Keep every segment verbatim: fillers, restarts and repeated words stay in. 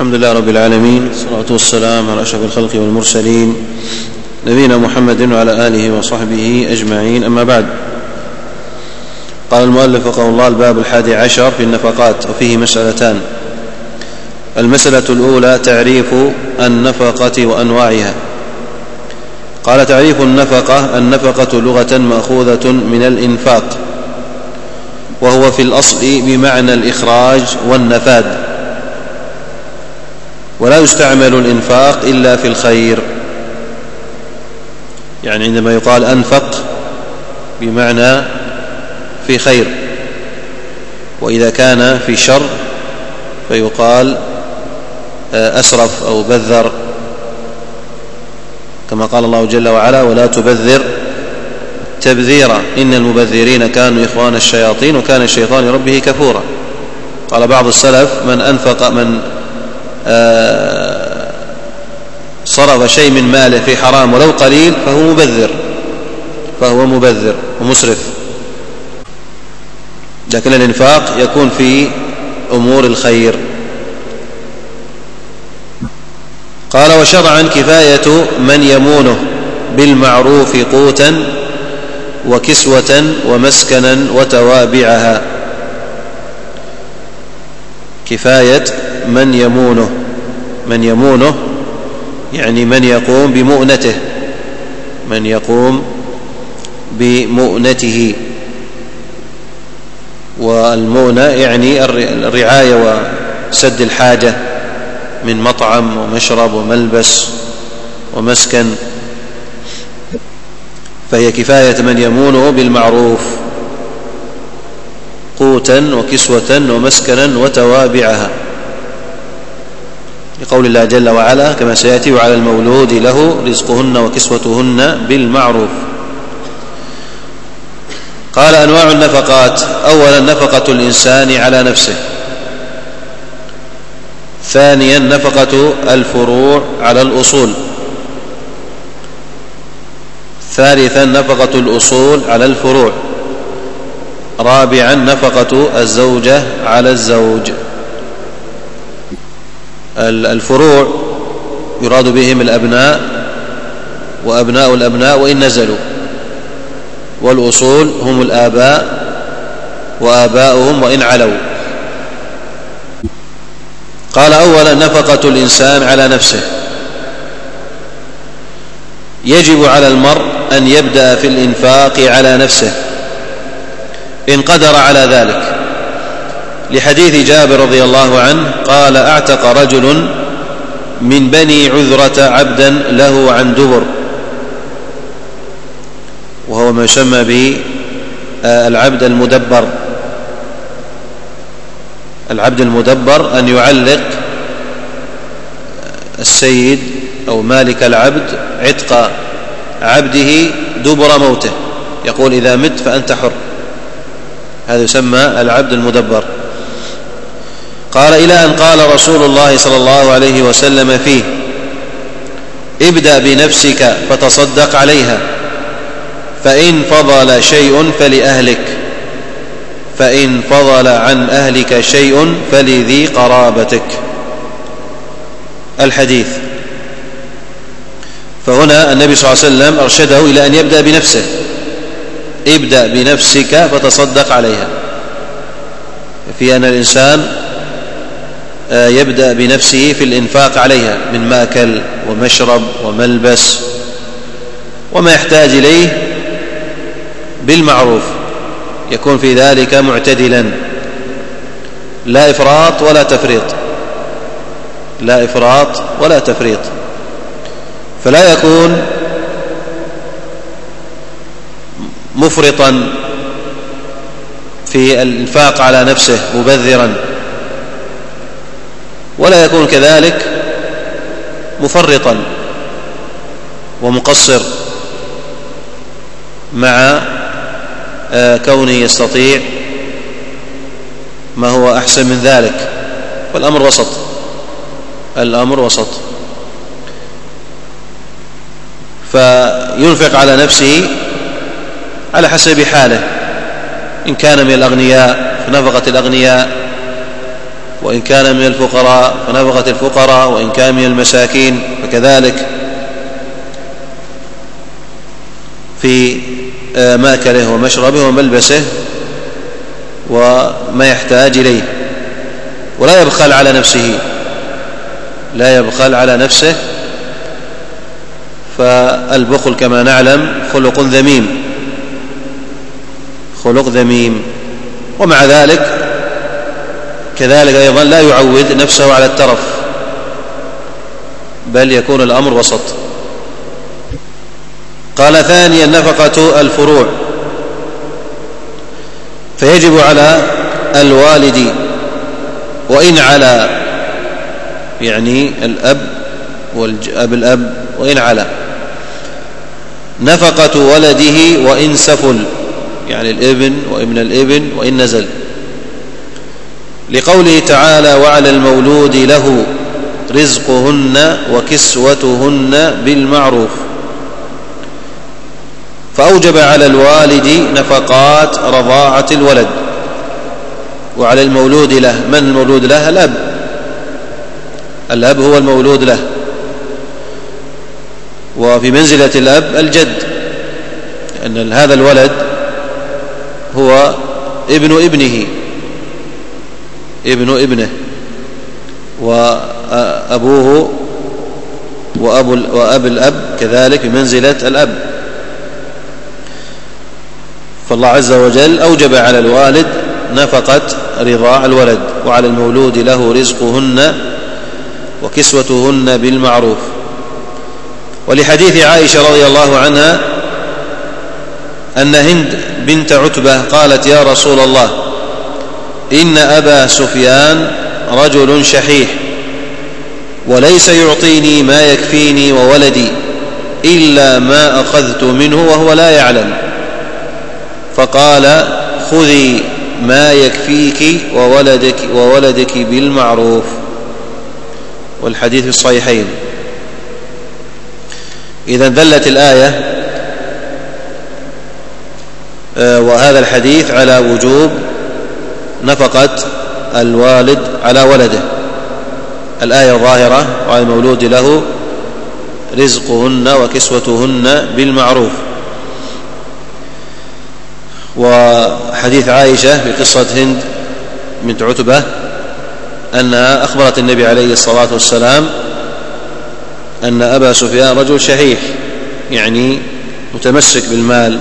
الحمد لله رب العالمين، والصلاة والسلام على أشرف الخلق والمرسلين نبينا محمد وعلى آله وصحبه أجمعين، أما بعد. قال المؤلف رحمه الله: الباب الحادي عشر في النفقات، وفيه مسألتان. المسألة الأولى تعريف النفقة وأنواعها. قال: تعريف النفقة: النفقة لغة مأخوذة من الإنفاق، وهو في الأصل بمعنى الإخراج والنفاذ، ولا يستعمل الإنفاق إلا في الخير. يعني عندما يقال أنفق بمعنى في خير، وإذا كان في شر فيقال أسرف أو بذر، كما قال الله جل وعلا: ولا تبذر تبذيرا إن المبذرين كانوا إخوان الشياطين وكان الشيطان ربه كفورا. قال بعض السلف: من أنفق من آه صرف شيء من ماله في حرام ولو قليل فهو مبذر فهو مبذر ومسرف. لكن الإنفاق يكون في أمور الخير. قال: وشرعا كفاية من يمونه بالمعروف قوتا وكسوة ومسكنا وتوابعها. كفاية من يمونه، من يمونه يعني من يقوم بمؤنته، من يقوم بمؤنته. والمؤنة يعني الرعاية وسد الحاجة من مطعم ومشرب وملبس ومسكن، فهي كفاية من يمونه بالمعروف قوتا وكسوة ومسكنا وتوابعها، لقول الله جل وعلا كما سيأتي: وعلى المولود له رزقهن وكسوتهن بالمعروف. قال: أنواع النفقات. أولا نفقة الإنسان على نفسه. ثانيا نفقة الفروع على الأصول. ثالثا نفقة الأصول على الفروع. رابعا نفقة الزوجة على الزوج. الفروع يراد بهم الأبناء وأبناء الأبناء وإن نزلوا، والأصول هم الآباء وآباؤهم وإن علوا. قال: أولا نفقة الإنسان على نفسه. يجب على المرء أن يبدأ في الإنفاق على نفسه إن قدر على ذلك، لحديث جابر رضي الله عنه قال: أعتق رجل من بني عذرة عبدا له عن دبر، وهو ما يسمى بالعبد المدبر. العبد المدبر أن يعلق السيد أو مالك العبد عتق عبده دبر موته، يقول: إذا مت فأنت حر. هذا يسمى العبد المدبر. قال: إلى أن قال رسول الله صلى الله عليه وسلم فيه: ابدأ بنفسك فتصدق عليها، فإن فضل شيء فلأهلك، فإن فضل عن أهلك شيء فلذي قرابتك. الحديث. فهنا النبي صلى الله عليه وسلم أرشده إلى أن يبدأ بنفسه. ابدأ بنفسك فتصدق عليها، في أن الإنسان يبدأ بنفسه في الإنفاق عليها من ماكل ومشرب وملبس وما يحتاج إليه بالمعروف، يكون في ذلك معتدلا، لا إفراط ولا تفريط، لا إفراط ولا تفريط. فلا يكون مفرطا في الإنفاق على نفسه مبذرا، ولا يكون كذلك مفرطا ومقصر مع كونه يستطيع ما هو أحسن من ذلك. والأمر وسط، الأمر وسط. فينفق على نفسه على حسب حاله، إن كان من الأغنياء فنفقة الأغنياء، وإن كان من الفقراء فنفقة الفقراء، وإن كان من المساكين فكذلك في مأكله ومشربه وملبسه وما يحتاج إليه. ولا يبخل على نفسه، لا يبخل على نفسه، فالبخل كما نعلم خلق ذميم، خلق ذميم. ومع ذلك كذلك أيضا لا يعود نفسه على الترف، بل يكون الأمر وسط. قال ثانيا نفقة الفروع، فيجب على الوالد وإن على، يعني الأب والأب الأب وإن على، نفقة ولده وإن سفل، يعني الابن وابن الابن وإن نزل، لقوله تعالى وعلى المولود له رزقهن وكسوتهن بالمعروف، فأوجب على الوالد نفقات رضاعة الولد. وعلى المولود له، من المولود له؟ الأب، الأب هو المولود له، وفي منزلة الأب الجد، أن هذا الولد هو ابن ابنه، ابن ابنه، وأبوه وأبو وأب الأب كذلك بمنزلة الأب. فالله عز وجل أوجب على الوالد نفقة رضاع الولد، وعلى المولود له رزقهن وكسوتهن بالمعروف. ولحديث عائشة رضي الله عنها أن هند بنت عتبة قالت يا رسول الله إن أبا سفيان رجل شحيح وليس يعطيني ما يكفيني وولدي إلا ما أخذت منه وهو لا يعلم، فقال خذي ما يكفيك وولدك, وولدك بالمعروف. والحديث في الصحيحين. إذن دلت الآية وهذا الحديث على وجوب نفقة الوالد على ولده. الآية ظاهرة وعلى المولود له رزقهن وكسوتهن بالمعروف. وحديث عائشة في قصة هند بنت عتبة أنها أخبرت النبي عليه الصلاة والسلام أن أبا سفيان رجل شحيح، يعني متمسك بالمال،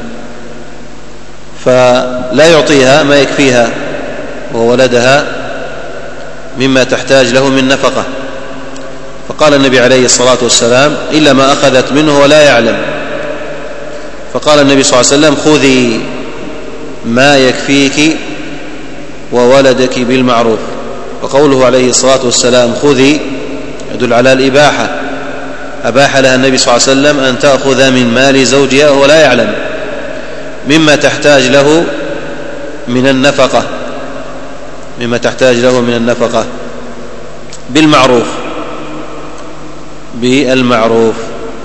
فلا يعطيها ما يكفيها وولدها مما تحتاج له من نفقة. فقال النبي عليه الصلاة والسلام إلا ما أخذت منه ولا يعلم، فقال النبي صلى الله عليه وسلم خذي ما يكفيك وولدك بالمعروف. وقوله عليه الصلاة والسلام خذي يدل على الإباحة، أباح لها النبي صلى الله عليه وسلم أن تأخذ من مال زوجها وهو لا يعلم مما تحتاج له من النفقة، مما تحتاج له من النفقة بالمعروف، بالمعروف.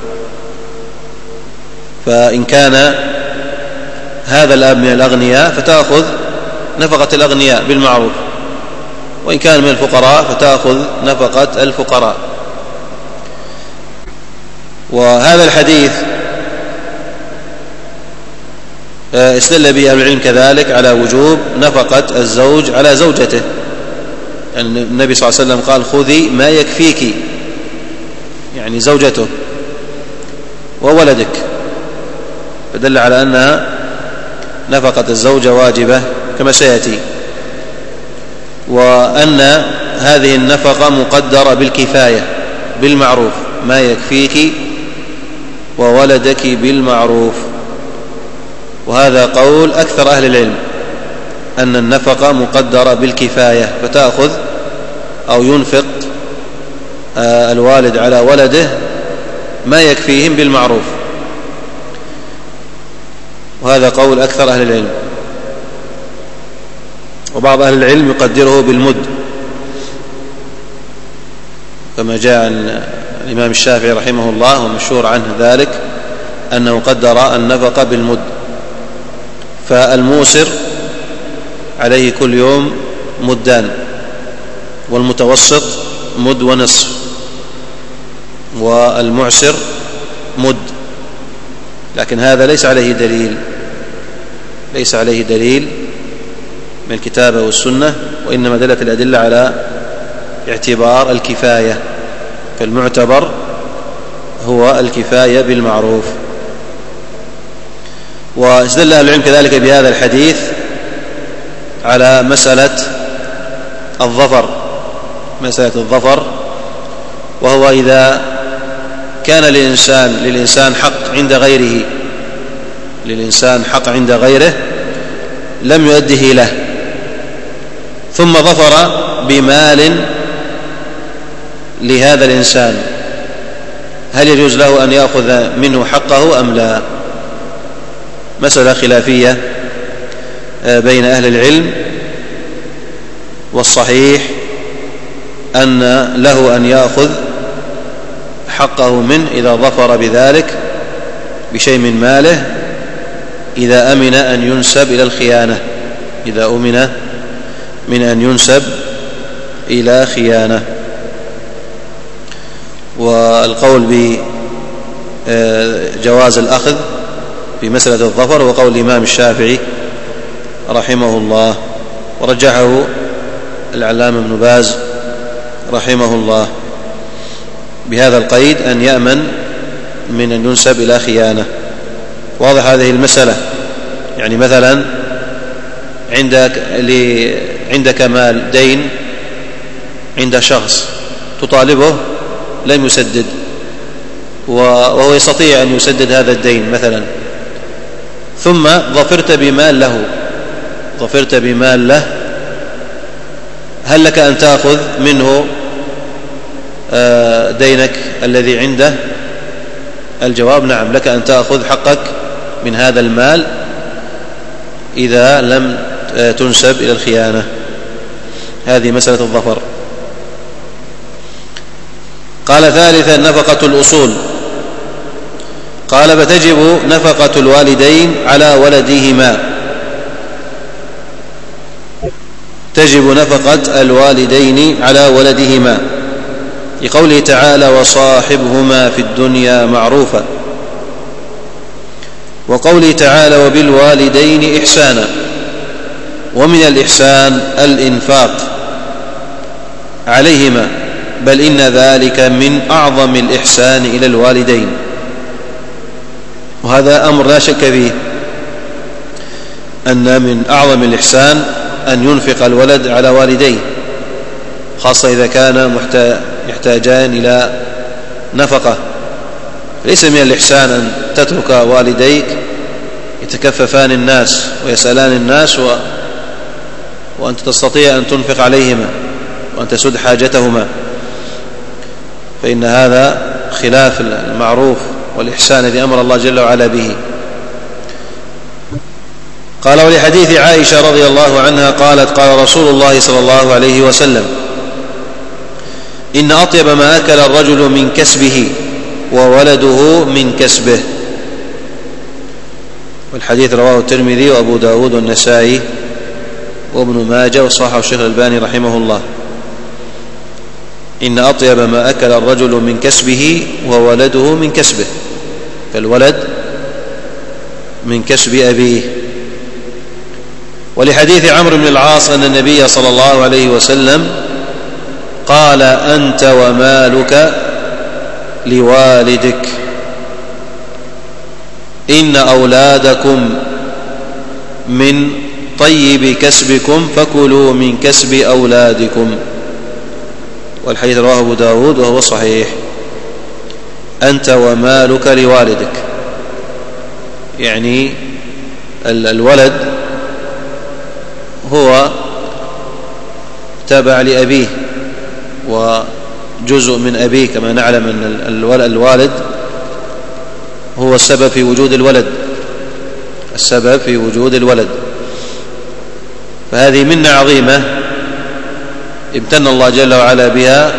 فإن كان هذا الأب من الأغنياء فتأخذ نفقة الأغنياء بالمعروف، وإن كان من الفقراء فتأخذ نفقة الفقراء. وهذا الحديث استدل به أهل العلم كذلك على وجوب نفقة الزوج على زوجته، يعني النبي صلى الله عليه وسلم قال خذي ما يكفيك، يعني زوجته وولدك، فدل على أنها نفقة الزوجة واجبة كما سيأتي، وأن هذه النفقة مقدرة بالكفاية بالمعروف، ما يكفيك وولدك بالمعروف. وهذا قول أكثر أهل العلم أن النفقة مقدرة بالكفاية، فتأخذ أو ينفق الوالد على ولده ما يكفيهم بالمعروف، وهذا قول أكثر أهل العلم. وبعض أهل العلم يقدره بالمد، كما جاء عن الإمام الشافعي رحمه الله ومشهور عنه ذلك أنه قدر النفقة بالمد. فالموسر عليه كل يوم مدان، والمتوسط مد ونصف، والمعسر مد. لكن هذا ليس عليه دليل ليس عليه دليل من الكتاب والسنة، وإنما دلت الأدلة على اعتبار الكفاية، فالمعتبر هو الكفاية بالمعروف. واستدل أهل العلم كذلك بهذا الحديث على مسألة الظفر مسألة الظفر وهو إذا كان للإنسان للإنسان حق عند غيره للإنسان حق عند غيره لم يؤده له، ثم ظفر بمال لهذا الإنسان، هل يجوز له أن يأخذ منه حقه أم لا؟ مسألة خلافية بين أهل العلم، والصحيح أن له أن يأخذ حقه منه إذا ظفر بذلك بشيء من ماله، إذا أمن أن ينسب إلى الخيانة إذا أمن من أن ينسب إلى خيانة. والقول بجواز الأخذ في مسألة الظفر وقول الإمام الشافعي رحمه الله، ورجحه العلامة ابن باز رحمه الله بهذا القيد أن يأمن من أن ينسب إلى خيانة. واضح هذه المسألة؟ يعني مثلا عندك عندك مال دين عند شخص تطالبه لم يسدد، وهو يستطيع أن يسدد هذا الدين مثلا، ثم ظفرت بمال له ظفرت بمال له هل لك أن تأخذ منه دينك الذي عنده؟ الجواب نعم، لك أن تأخذ حقك من هذا المال إذا لم تنسب إلى الخيانة. هذه مسألة الظفر. قال ثالثا نفقة الأصول. قال فتجب نفقة الوالدين على ولديهما تجب نفقة الوالدين على ولدهما لقوله تعالى وصاحبهما في الدنيا معروفا، وقوله تعالى وبالوالدين إحسانا. ومن الإحسان الإنفاق عليهما، بل إن ذلك من أعظم الإحسان إلى الوالدين، وهذا أمر لا شك فيه أن من أعظم الإحسان أن ينفق الولد على والديه، خاصة إذا كان يحتاجان إلى نفقة. ليس من الإحسان أن تترك والديك يتكففان الناس ويسألان الناس و... وأنت تستطيع أن تنفق عليهما وأن تسد حاجتهما، فإن هذا خلاف المعروف والإحسان الذي أمر الله جل وعلا به. قال ولحديث عائشة رضي الله عنها قالت قال رسول الله صلى الله عليه وسلم إن أطيب ما أكل الرجل من كسبه وولده من كسبه. والحديث رواه الترمذي وأبو داود والنسائي وابن ماجه وصححه الشيخ الألباني رحمه الله. إن أطيب ما أكل الرجل من كسبه وولده من كسبه، فالولد من كسب أبيه. ولحديث عمرو بن العاص أن النبي صلى الله عليه وسلم قال أنت ومالك لوالدك إن أولادكم من طيب كسبكم فكلوا من كسب أولادكم. والحديث رواه أبو داود وهو صحيح. أنت ومالك لوالدك، يعني الولد هو تابع لأبيه وجزء من أبيه، كما نعلم أن الوالد هو السبب في وجود الولد السبب في وجود الولد فهذه منة عظيمة امتن الله جل وعلا بها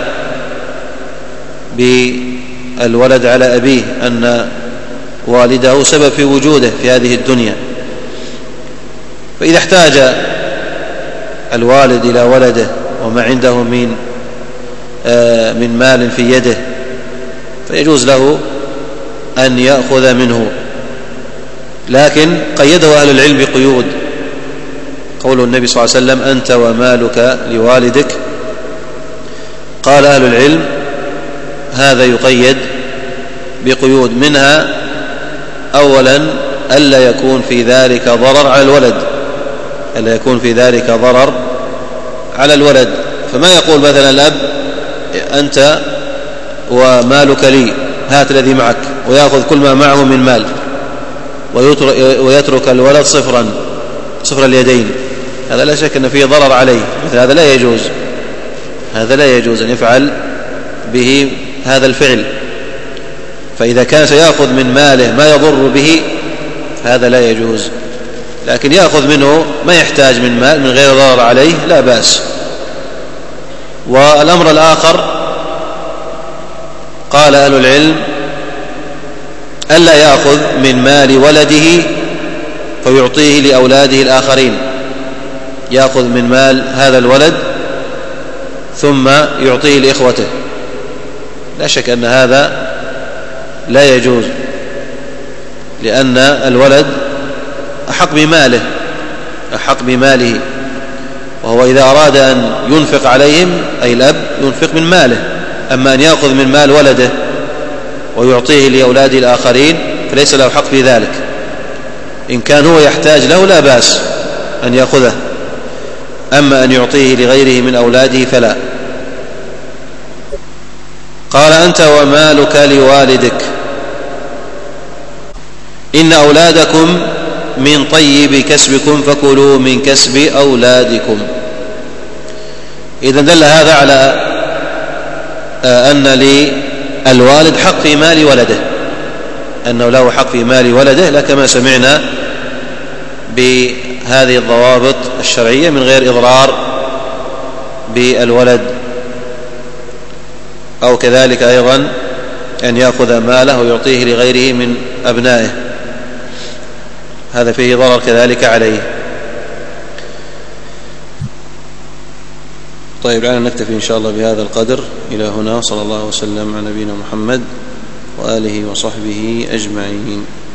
بالولد على أبيه، أن والده سبب في وجوده في هذه الدنيا. فإذا احتاج الوالد إلى ولده وما عنده من من مال في يده فيجوز له أن يأخذ منه، لكن قيده أهل العلم بقيود. قول النبي صلى الله عليه وسلم: أنت ومالك لوالدك، قال أهل العلم هذا يقيد بقيود، منها أولا ألا يكون في ذلك ضرر على الولد، ألا يكون في ذلك ضرر على الولد. فما يقول مثلا الأب: أنت ومالك لي، هات الذي معك، ويأخذ كل ما معه من مال ويترك الولد صفرا صفر اليدين، هذا لا شك أن فيه ضرر عليه، مثل هذا لا يجوز، هذا لا يجوز أن يفعل به هذا الفعل. فإذا كان سيأخذ من ماله ما يضر به هذا لا يجوز، لكن يأخذ منه ما يحتاج من مال من غير ضرر عليه لا بأس. والأمر الآخر قال أهل العلم ألا يأخذ من مال ولده فيعطيه لأولاده الآخرين، يأخذ من مال هذا الولد ثم يعطيه لإخوته، لا شك أن هذا لا يجوز، لأن الولد أحق بماله أحق بماله وهو إذا أراد أن ينفق عليهم أي الأب ينفق من ماله. أما أن يأخذ من مال ولده ويعطيه لأولاده الآخرين فليس له حق في ذلك. إن كان هو يحتاج له لا بأس أن يأخذه، أما أن يعطيه لغيره من أولاده فلا. قال: أنت ومالك لوالدك، إن أولادكم من طيب كسبكم فكلوا من كسب أولادكم. إذن دل هذا على أن للوالد حق في مال ولده، أنه له حق في مال ولده، لا كما سمعنا بهذه الضوابط الشرعية من غير إضرار بالولد، أو كذلك أيضا أن يأخذ ماله ويعطيه لغيره من أبنائه، هذا فيه ضرر كذلك عليه. طيب، الآن نكتفي إن شاء الله بهذا القدر إلى هنا. صلى الله وسلم على نبينا محمد وآله وصحبه أجمعين.